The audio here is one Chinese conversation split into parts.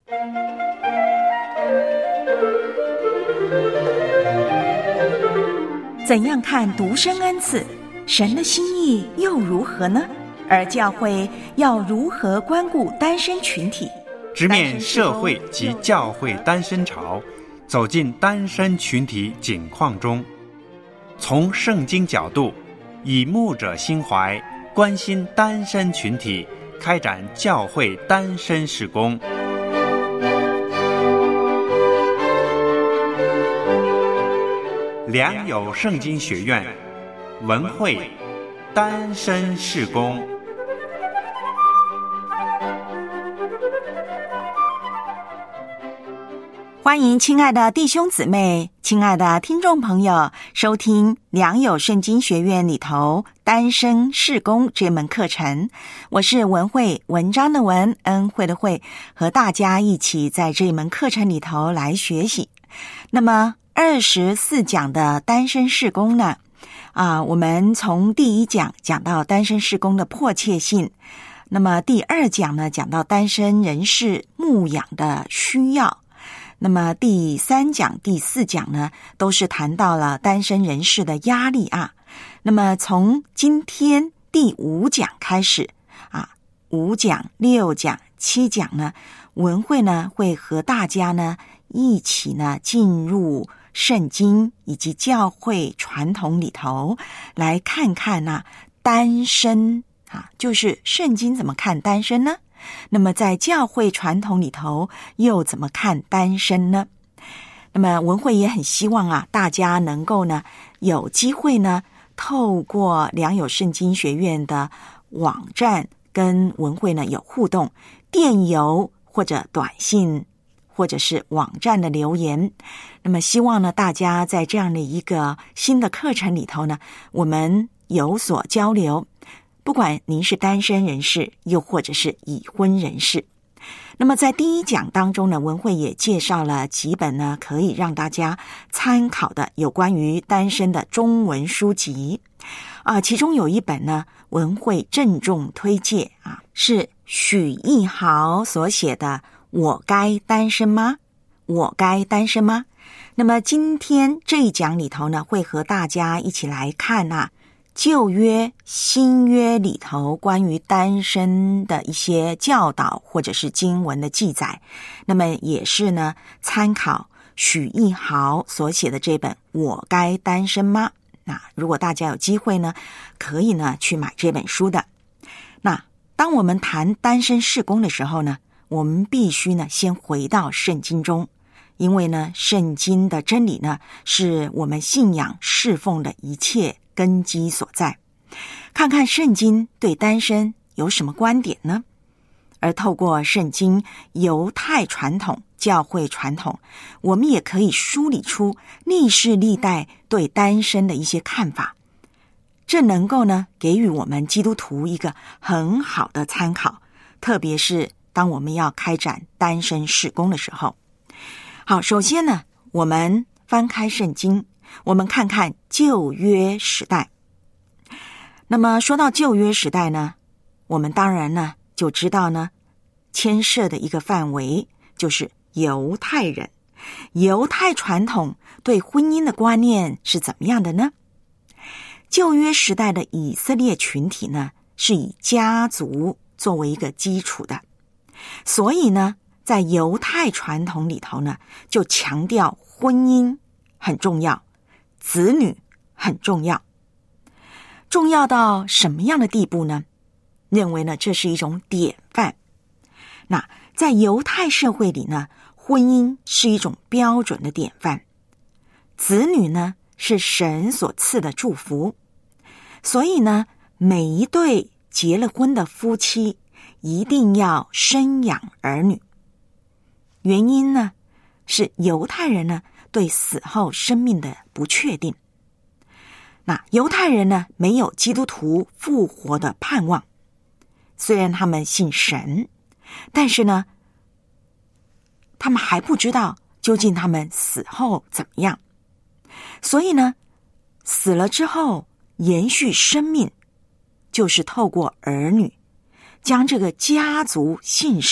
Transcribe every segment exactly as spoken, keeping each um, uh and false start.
怎样看独生恩赐？神的心意又如何呢？而教会要如何关顾单身群体？ 直面社会及教会单身潮，走进单身群体景况中，从圣经角度，以牧者心怀，关心单身群体，开展教会单身事工。良友圣经学院文会单身事工。 欢迎亲爱的弟兄姊妹，亲爱的听众朋友，收听良友圣经学院里头单身事工这门课程。我是文慧，文章的文，恩惠的惠，和大家一起在这门课程里头来学习。那么二十四讲的单身事工呢，啊，我们从第一讲讲到单身事工的迫切性，那么第二讲呢讲到单身人士牧养的需要，那么第三讲第四讲呢都是谈到了单身人士的压力啊。那么从今天第五讲开始啊，五讲六讲七讲呢，文慧呢会和大家呢一起呢进入圣经以及教会传统里头，来看看啊单身啊，就是圣经怎么看单身呢？那么在教会传统里头又怎么看单身呢？那么文慧也很希望啊，大家能够呢有机会呢，透过良友圣经学院的网站跟文慧呢有互动，电邮或者短信或者是网站的留言。那么希望呢大家在这样的一个新的课程里头呢，我们有所交流，不管您是单身人士又或者是已婚人士。那么在第一讲当中呢，文慧也介绍了几本呢可以让大家参考的有关于单身的中文书籍啊，其中有一本呢文慧郑重推荐啊，是许逸豪所写的我该单身吗？我该单身吗？那么今天这一讲里头呢，会和大家一起来看啊旧约新约里头关于单身的一些教导或者是经文的记载，那么也是呢参考许逸豪所写的这本我该单身吗？那如果大家有机会呢，可以呢去买这本书的。那当我们谈单身事工的时候呢，我们必须呢先回到圣经中，因为呢圣经的真理呢是我们信仰侍奉的一切根基所在。看看圣经对单身有什么观点呢？而透过圣经犹太传统教会传统，我们也可以梳理出历世历代对单身的一些看法，这能够呢给予我们基督徒一个很好的参考，特别是当我们要开展单身事工的时候。好，首先呢我们翻开圣经，我们看看旧约时代。那么说到旧约时代呢，我们当然呢就知道呢牵涉的一个范围就是犹太人。犹太传统对婚姻的观念是怎么样的呢？旧约时代的以色列群体呢是以家族作为一个基础的，所以呢在犹太传统里头呢就强调婚姻很重要，子女很重要。重要到什么样的地步呢？认为呢这是一种典范。那在犹太社会里呢，婚姻是一种标准的典范，子女呢是神所赐的祝福，所以呢每一对结了婚的夫妻一定要生养儿女。原因呢是犹太人呢对死后生命的不确定。那犹太人呢没有基督徒复活的盼望，虽然他们信神，但是呢他们还不知道究竟他们死后怎么样，所以呢死了之后延续生命就是透过儿女将这个家族姓氏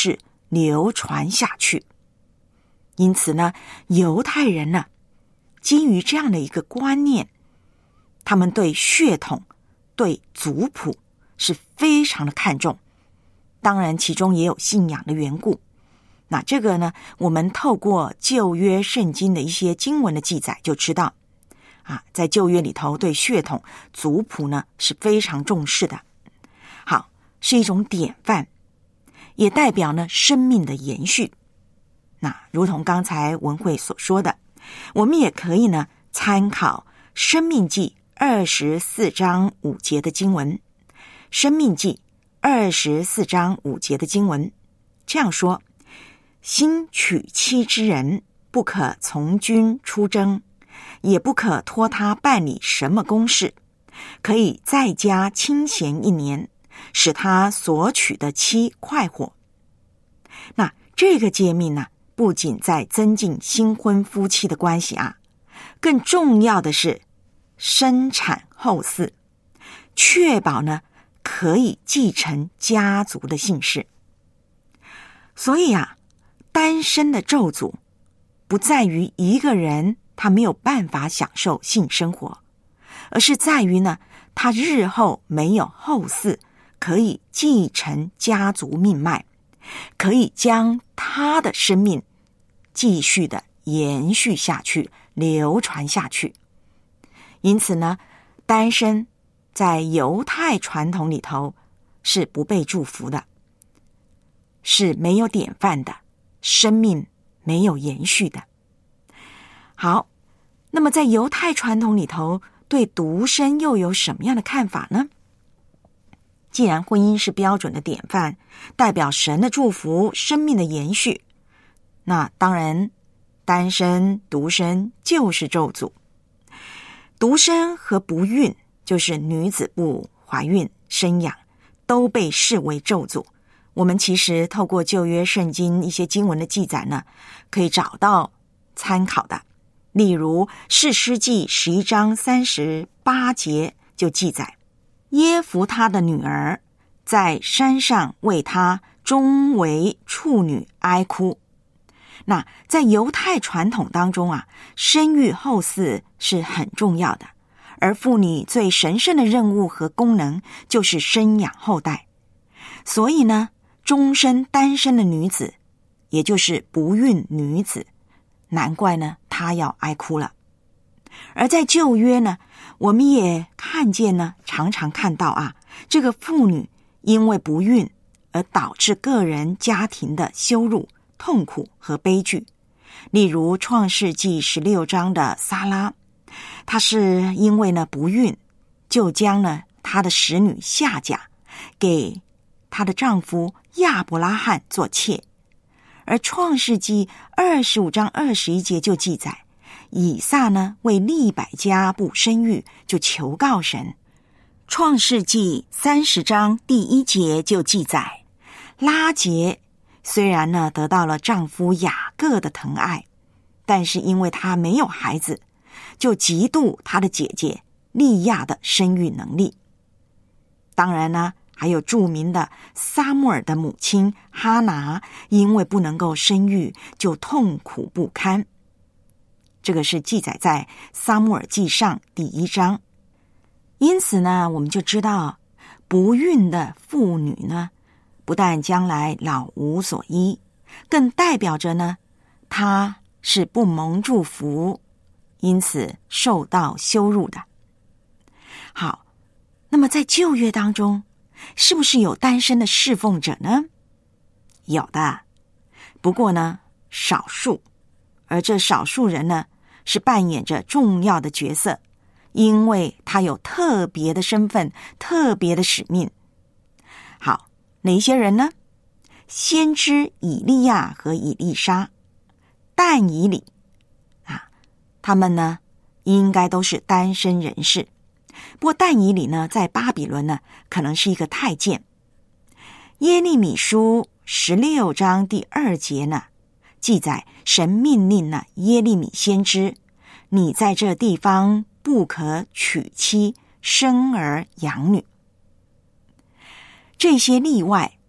流传下去。因此呢，犹太人呢，基于这样的一个观念，他们对血统、对族谱是非常的看重。当然，其中也有信仰的缘故。那这个呢，我们透过旧约圣经的一些经文的记载就知道，啊，在旧约里头对血统、族谱呢是非常重视的。好，是一种典范，也代表呢生命的延续。那如同刚才文慧所说的，我们也可以呢参考申命记二十四章五节的经文。申命记二十四章五节的经文这样说：新娶妻之人，不可从军出征，也不可托他办理什么公事，可以在家清闲一年，使他所娶的妻快活。那这个诫命呢，不仅在增进新婚夫妻的关系啊，更重要的是生产后嗣，确保呢可以继承家族的姓氏。所以啊，单身的咒诅不在于一个人他没有办法享受性生活，而是在于呢，他日后没有后嗣可以继承家族命脉，可以将他的生命继续的延续下去，流传下去。因此呢，单身在犹太传统里头是不被祝福的，是没有典范的，生命没有延续的。好，那么在犹太传统里头，对独身又有什么样的看法呢？既然婚姻是标准的典范，代表神的祝福，生命的延续，那当然单身独身就是咒诅。独身和不孕，就是女子不怀孕生养，都被视为咒诅。我们其实透过旧约圣经一些经文的记载呢，可以找到参考的。例如士师记十一章三十八节就记载，耶弗他的女儿在山上为他终为处女哀哭。那在犹太传统当中啊，生育后嗣是很重要的，而妇女最神圣的任务和功能就是生养后代。所以呢，终身单身的女子，也就是不孕女子，难怪呢她要哀哭了。而在旧约呢，我们也看见呢，常常看到啊，这个妇女因为不孕而导致个人家庭的羞辱、痛苦和悲剧。例如创世纪十六章的撒拉，她是因为呢不孕，就将呢她的使女夏甲给她的丈夫亚伯拉罕做妾。而创世纪二十五章二十一节就记载，以撒呢为利百加不生育，就求告神。创世纪三十章第一节就记载，拉结虽然呢得到了丈夫雅各的疼爱，但是因为她没有孩子，就嫉妒她的姐姐利亚的生育能力。当然呢，还有著名的撒母耳的母亲哈拿，因为不能够生育，就痛苦不堪。这个是记载在撒母耳记上第一章。因此呢，我们就知道不孕的妇女呢，不但将来老无所依，更代表着呢，她是不蒙祝福，因此受到羞辱的。好，那么在旧约当中，是不是有单身的侍奉者呢？有的，不过呢，少数。而这少数人呢，是扮演着重要的角色，因为他有特别的身份、特别的使命。好，哪些人呢？先知以利亚和以利沙、但以理啊，他们呢应该都是单身人士。不过但以理呢，在巴比伦呢，可能是一个太监。耶利米书十六章第二节呢，记载神命令呢耶利米先知，你在这地方不可娶妻生儿养女。这些例外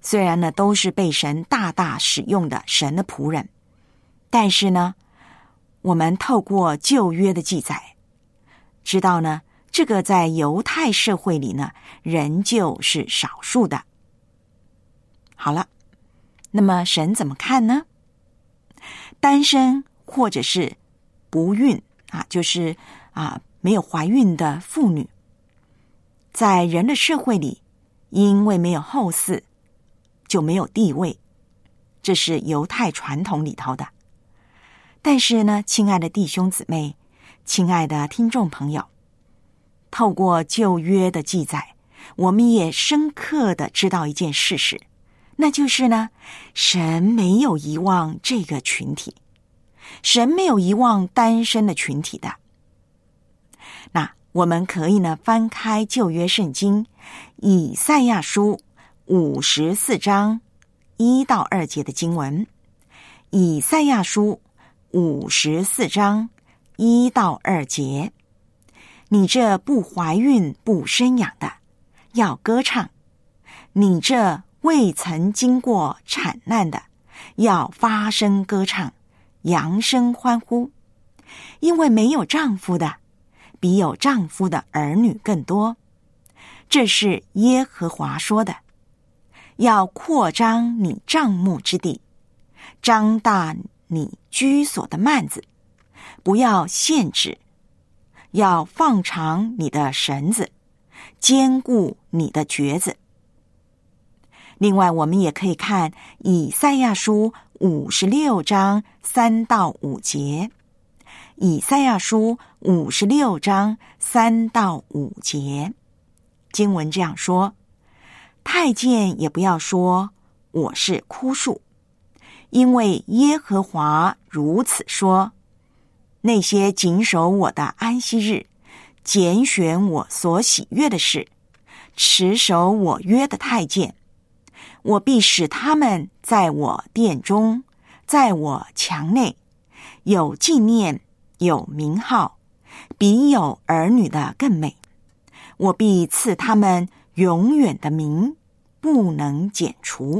虽然呢都是被神大大使用的神的仆人，但是呢，我们透过旧约的记载，知道呢，这个在犹太社会里呢，仍旧是少数的。好了，那么神怎么看呢？单身或者是不孕啊，就是啊没有怀孕的妇女，在人的社会里，因为没有后嗣，就没有地位，这是犹太传统里头的。但是呢，亲爱的弟兄姊妹，亲爱的听众朋友，透过旧约的记载，我们也深刻的知道一件事实，那就是呢，神没有遗忘这个群体，神没有遗忘单身的群体的。那我们可以呢翻开旧约圣经以赛亚书五十四章一到二节的经文，以赛亚书五十四章一到二节，你这不怀孕不生养的，要歌唱；你这未曾经过产难的，要发声歌唱，扬声欢呼。因为没有丈夫的，比有丈夫的儿女更多。这是耶和华说的。要扩张你帐幕之地，张大你居所的幔子，不要限制，要放长你的绳子，坚固你的橛子。另外，我们也可以看以赛亚书五十六章三到五节。以赛亚书五十六章三到五节，经文这样说：太监也不要说我是枯树，因为耶和华如此说：那些谨守我的安息日，拣选我所喜悦的事，持守我约的太监，我必使他们在我殿中，在我墙内有纪念，有名号，比有儿女的更美。我必赐他们永远的名，不能剪除。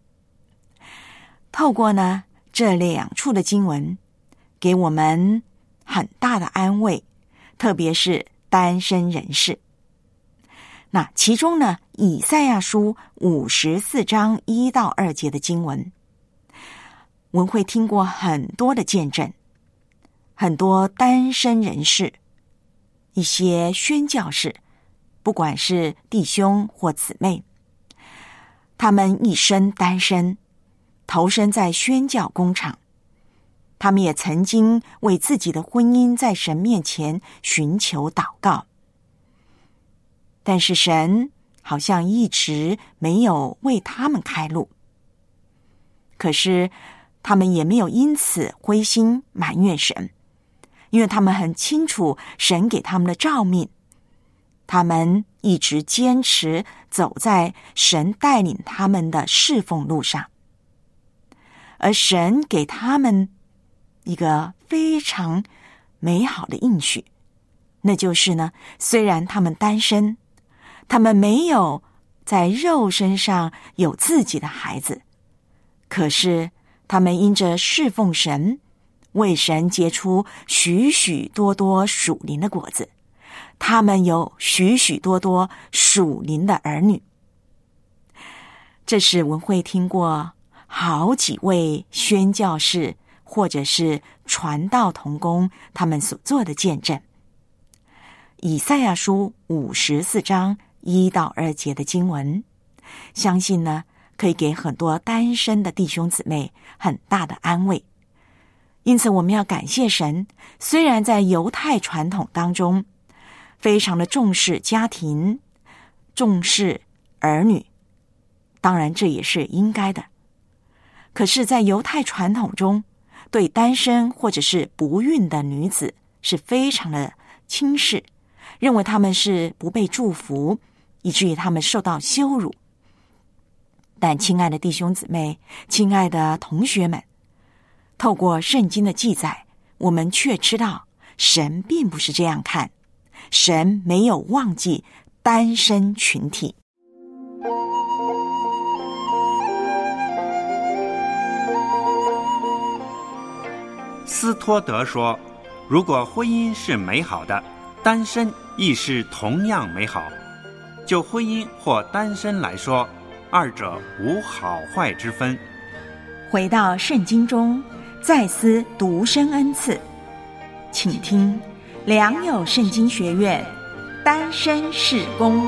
透过呢这两处的经文，给我们很大的安慰，特别是单身人士。那其中呢，以赛亚书五十四章一到二节的经文，文慧听过很多的见证，很多单身人士，一些宣教士，不管是弟兄或姊妹，他们一生单身，投身在宣教工场。他们也曾经为自己的婚姻在神面前寻求祷告，但是神好像一直没有为他们开路。可是他们也没有因此灰心埋怨神，因为他们很清楚神给他们的召命，他们一直坚持走在神带领他们的侍奉路上。而神给他们一个非常美好的应许，那就是呢，虽然他们单身，他们没有在肉身上有自己的孩子，可是他们因着侍奉神，为神结出许许多多属灵的果子，他们有许许多多属灵的儿女。这是文慧听过好几位宣教士或者是传道同工他们所做的见证。以赛亚书五十四章一到二节的经文，相信呢可以给很多单身的弟兄姊妹很大的安慰。因此我们要感谢神，虽然在犹太传统当中非常的重视家庭，重视儿女，当然这也是应该的，可是在犹太传统中，对单身或者是不孕的女子是非常的轻视，认为他们是不被祝福，以至于他们受到羞辱。但亲爱的弟兄姊妹，亲爱的同学们，透过圣经的记载，我们却知道神并不是这样看，神没有忘记单身群体。 斯托德说，如果婚姻是美好的，单身亦是同样美好。就婚姻或单身来说，二者无好坏之分。 回到圣经中，再思独身恩赐，请听良友圣经学院单身事工。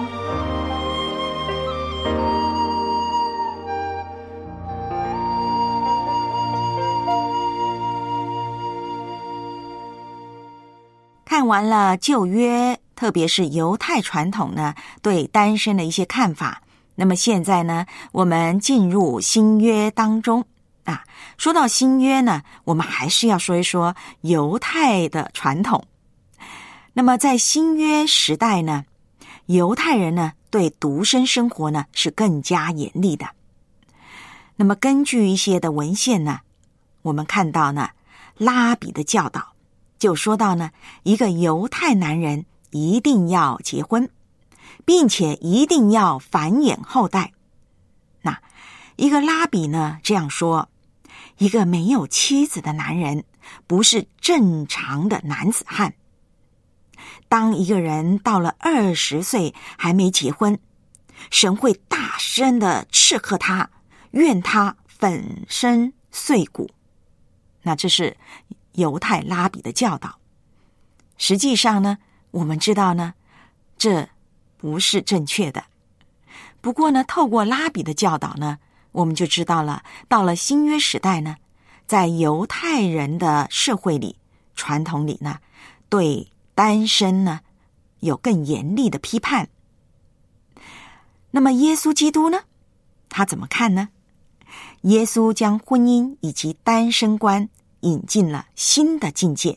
看完了旧约，特别是犹太传统呢，对单身的一些看法。那么现在呢，我们进入新约当中啊。说到新约呢，我们还是要说一说犹太的传统。那么在新约时代呢，犹太人呢对独身生活呢是更加严厉的。那么根据一些的文献呢，我们看到呢，拉比的教导就说到呢，一个犹太男人一定要结婚，并且一定要繁衍后代。那一个拉比呢这样说，一个没有妻子的男人不是正常的男子汉。当一个人到了二十岁还没结婚，神会大声的斥喝他，愿他粉身碎骨。那这是犹太拉比的教导。实际上呢，我们知道呢，这不是正确的。不过呢，透过拉比的教导呢，我们就知道了，到了新约时代呢，在犹太人的社会里、传统里呢，对单身呢有更严厉的批判。那么耶稣基督呢，他怎么看呢？耶稣将婚姻以及单身观引进了新的境界。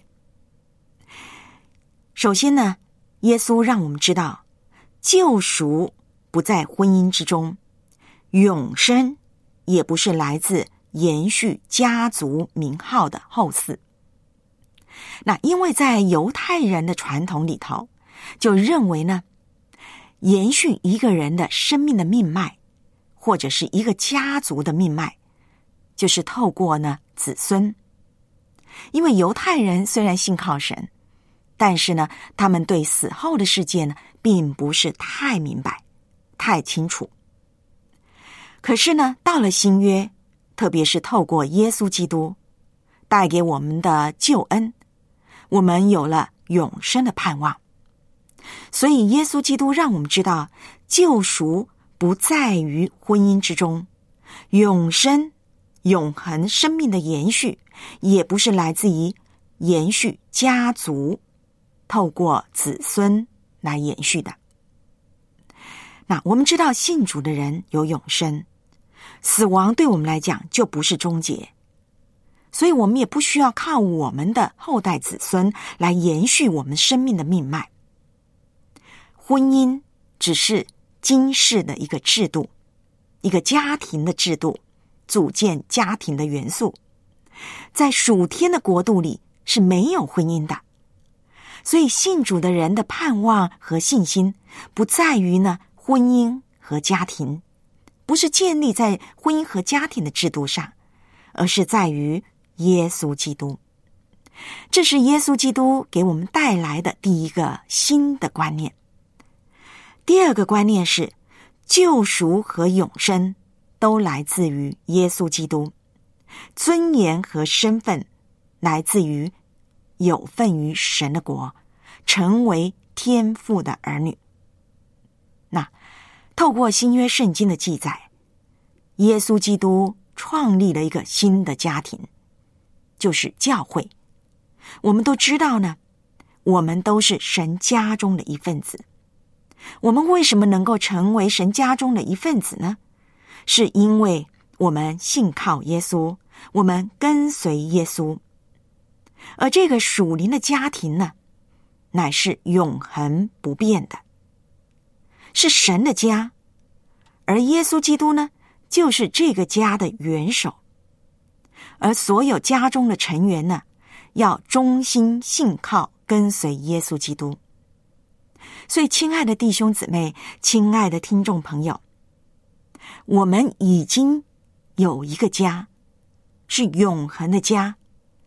首先呢，耶稣让我们知道，救赎不在婚姻之中，永生也不是来自延续家族名号的后嗣。那因为在犹太人的传统里头，就认为呢，延续一个人的生命的命脉，或者是一个家族的命脉，就是透过呢子孙。因为犹太人虽然信靠神，但是呢，他们对死后的世界呢，并不是太明白、太清楚。可是呢，到了新约，特别是透过耶稣基督带给我们的救恩，我们有了永生的盼望。所以耶稣基督让我们知道，救赎不在于婚姻之中，永生、永恒生命的延续，也不是来自于延续家族，透过子孙来延续的。那我们知道信主的人有永生，死亡对我们来讲就不是终结，所以我们也不需要靠我们的后代子孙来延续我们生命的命脉。婚姻只是今世的一个制度，一个家庭的制度，组建家庭的元素。在属天的国度里是没有婚姻的，所以信主的人的盼望和信心不在于呢婚姻和家庭，不是建立在婚姻和家庭的制度上，而是在于耶稣基督。这是耶稣基督给我们带来的第一个新的观念。第二个观念是，救赎和永生都来自于耶稣基督，尊严和身份来自于有份于神的国，成为天父的儿女。那透过新约圣经的记载，耶稣基督创立了一个新的家庭，就是教会。我们都知道呢，我们都是神家中的一份子。我们为什么能够成为神家中的一份子呢？是因为我们信靠耶稣，我们跟随耶稣。而这个属灵的家庭呢，乃是永恒不变的，是神的家，而耶稣基督呢，就是这个家的元首。而所有家中的成员呢，要忠心信靠跟随耶稣基督。所以亲爱的弟兄姊妹，亲爱的听众朋友，我们已经有一个家，是永恒的家，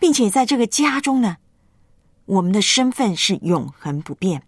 并且在这个家中呢，我们的身份是永恒不变，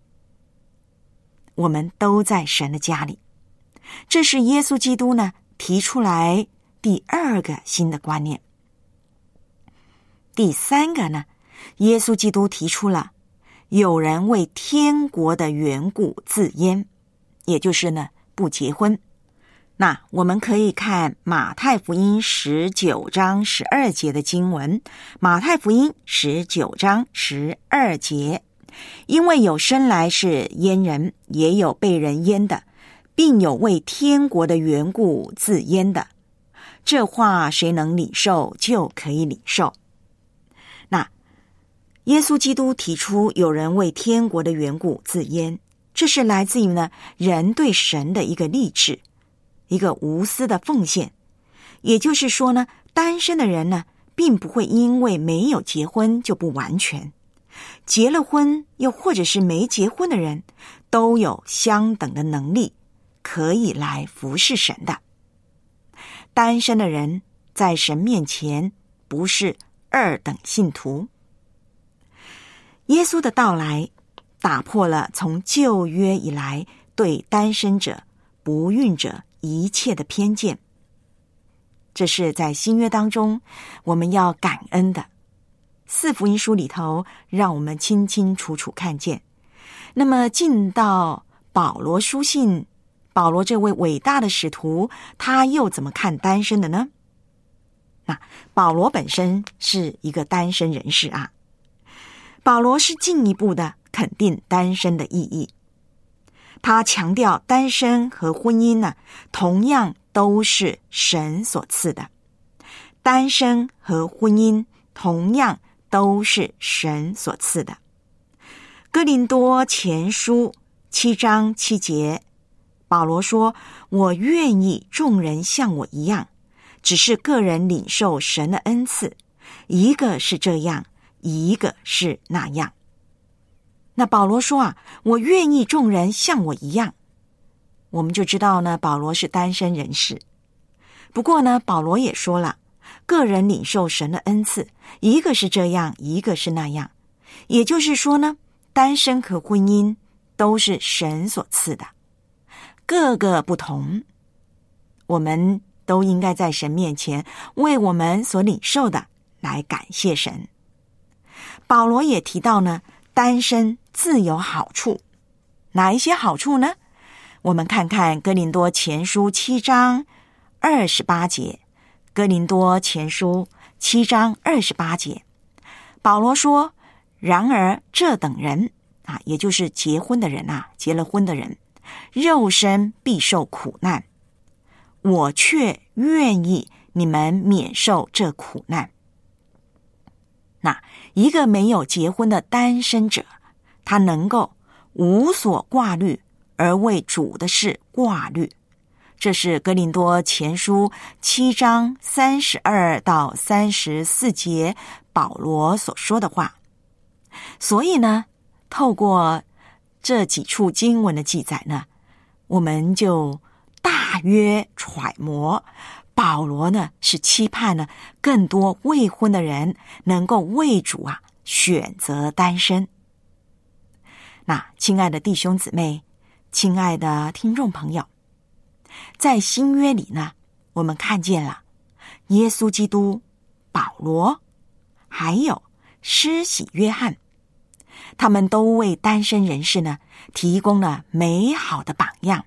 我们都在神的家里。这是耶稣基督呢提出来第二个新的观念。第三个呢，耶稣基督提出了有人为天国的缘故自阉，也就是呢不结婚。那我们可以看马太福音十九章十二节的经文，马太福音十九章十二节，因为有生来是阉人，也有被人阉的，并有为天国的缘故自阉的。这话谁能领受，就可以领受。那耶稣基督提出有人为天国的缘故自阉，这是来自于呢人对神的一个立志，一个无私的奉献。也就是说呢，单身的人呢并不会因为没有结婚就不完全，结了婚又或者是没结婚的人都有相等的能力可以来服侍神的。单身的人在神面前不是二等信徒。耶稣的到来打破了从旧约以来对单身者、不孕者一切的偏见，这是在新约当中我们要感恩的。四福音书里头让我们清清楚楚看见。那么进到保罗书信，保罗这位伟大的使徒，他又怎么看单身的呢？那保罗本身是一个单身人士啊，保罗是进一步的肯定单身的意义。他强调单身和婚姻呢，同样都是神所赐的。单身和婚姻同样都是神所赐的。哥林多前书七章七节，保罗说：我愿意众人像我一样，只是个人领受神的恩赐，一个是这样，一个是那样。那保罗说啊，我愿意众人像我一样，我们就知道呢，保罗是单身人士。不过呢，保罗也说了，个人领受神的恩赐，一个是这样，一个是那样。也就是说呢，单身和婚姻都是神所赐的，各个不同。我们都应该在神面前为我们所领受的来感谢神。保罗也提到呢，单身自有好处。哪一些好处呢？我们看看哥林多前书七章二十八节。哥林多前书七章二十八节，保罗说：然而这等人啊，也就是结婚的人啊，结了婚的人，肉身必受苦难，我却愿意你们免受这苦难。那一个没有结婚的单身者，他能够无所挂虑，而为主的事挂虑。这是哥林多前书七章三十二到三十四节保罗所说的话。所以呢，透过这几处经文的记载呢，我们就大约揣摩，保罗呢是期盼呢更多未婚的人能够为主啊选择单身。那亲爱的弟兄姊妹，亲爱的听众朋友，在新约里呢，我们看见了耶稣基督、保罗还有施洗约翰，他们都为单身人士呢提供了美好的榜样。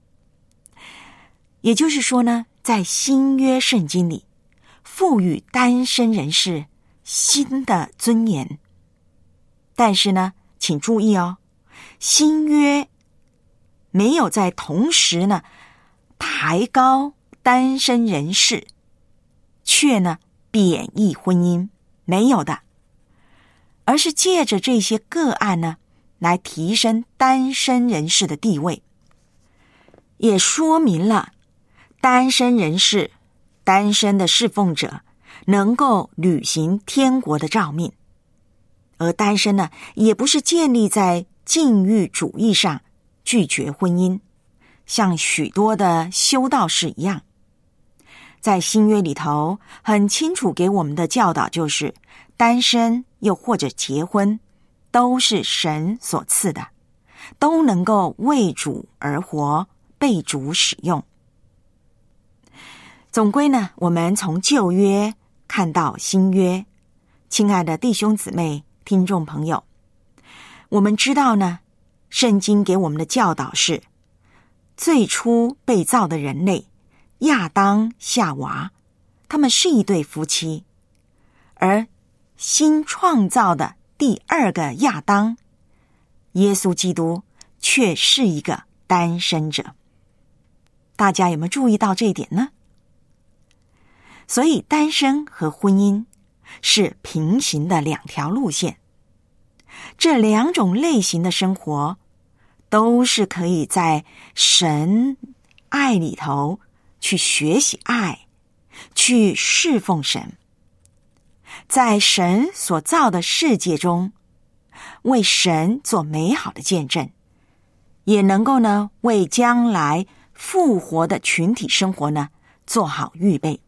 也就是说呢，在新约圣经里赋予单身人士新的尊严。但是呢，请注意哦，新约没有在同时呢抬高单身人士，却呢贬义婚姻，没有的，而是借着这些个案呢来提升单身人士的地位，也说明了单身人士、单身的侍奉者能够履行天国的召命。而单身呢，也不是建立在禁欲主义上拒绝婚姻，像许多的修道士一样。 在新约里头很清楚给我们的教导就是，单身又或者结婚都是神所赐的，都能够为主而活，被主使用。总归呢，我们从旧约看到新约，亲爱的弟兄姊妹、听众朋友，我们知道呢，圣经给我们的教导是，最初被造的人类亚当夏娃，他们是一对夫妻，而新创造的第二个亚当耶稣基督却是一个单身者。大家有没有注意到这一点呢？所以单身和婚姻是平行的两条路线，这两种类型的生活都是可以在神爱里头去学习爱，去侍奉神，在神所造的世界中为神做美好的见证，也能够呢为将来复活的群体生活呢做好预备。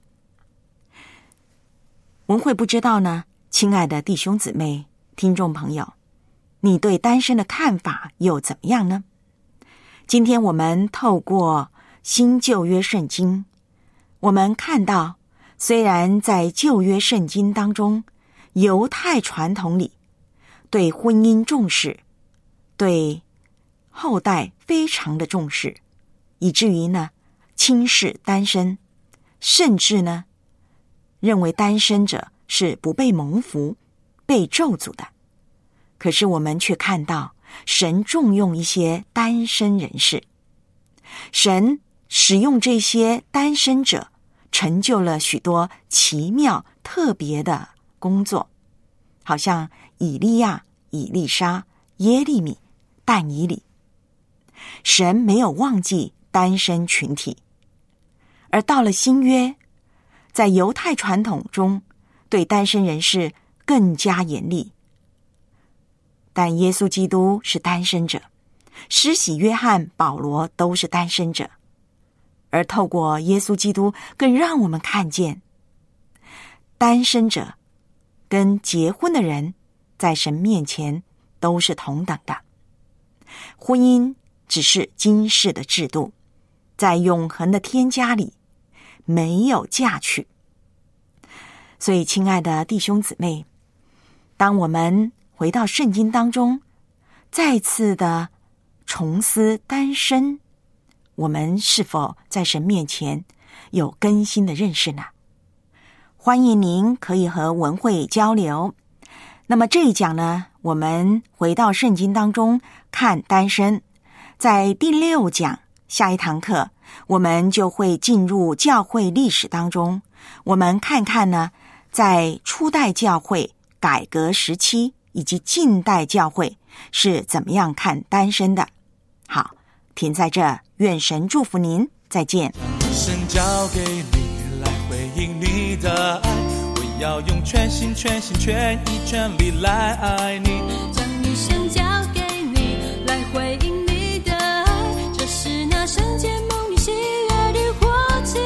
文慧不知道呢，亲爱的弟兄姊妹、听众朋友，你对单身的看法又怎么样呢？今天我们透过新旧约圣经，我们看到，虽然在旧约圣经当中，犹太传统里对婚姻重视，对后代非常的重视，以至于呢轻视单身，甚至呢认为单身者是不被蒙福、被咒诅的。可是我们却看到神重用一些单身人士，神使用这些单身者成就了许多奇妙特别的工作，好像以利亚、以利沙、耶利米、但以理。神没有忘记单身群体，而到了新约，在犹太传统中对单身人士更加严厉。但耶稣基督是单身者，施洗约翰、保罗都是单身者，而透过耶稣基督更让我们看见，单身者跟结婚的人在神面前都是同等的。婚姻只是今世的制度，在永恒的天家里没有嫁娶。所以亲爱的弟兄姊妹，当我们回到圣经当中，再次的重思单身，我们是否在神面前有更新的认识呢？欢迎您可以和文慧交流。那么这一讲呢，我们回到圣经当中看单身，在第六讲下一堂课，我们就会进入教会历史当中，我们看看呢，在初代教会、改革时期以及近代教会是怎么样看单身的。好，停在这，愿神祝福您，再见。 神交给你来回应你的爱，我要用全心全心全意全力来爱你， 将一生交给你来回应你的爱，这是那圣洁蒙你喜悦的活祭，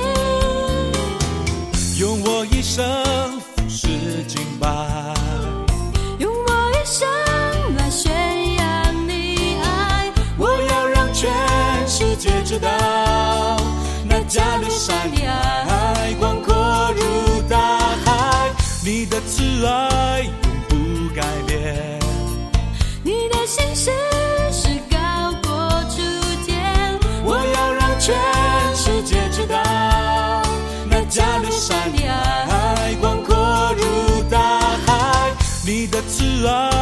用我一生服侍敬拜， 用我一生来宣扬你爱， 我要让全世界知道，那加略山的爱广阔如大海，你的慈爱永不改变， 你的心事是高过诸天， 我要让全世界知道，那加略山的爱广阔如大海，你的慈爱